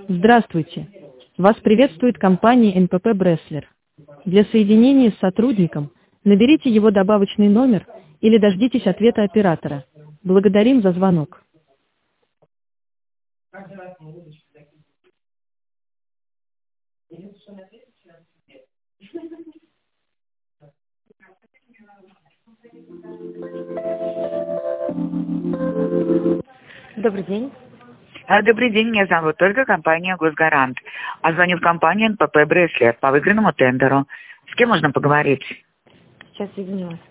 Здравствуйте. Вас приветствует компания НПП Бреслер. Для соединения с сотрудником наберите его добавочный номер или дождитесь ответа оператора. Благодарим за звонок. Добрый день. Добрый день, меня зовут Ольга, компания «Госгарант». Звоню в компанию НПП «Бреслер» по выигранному тендеру. С кем можно поговорить? Сейчас, извиняюсь.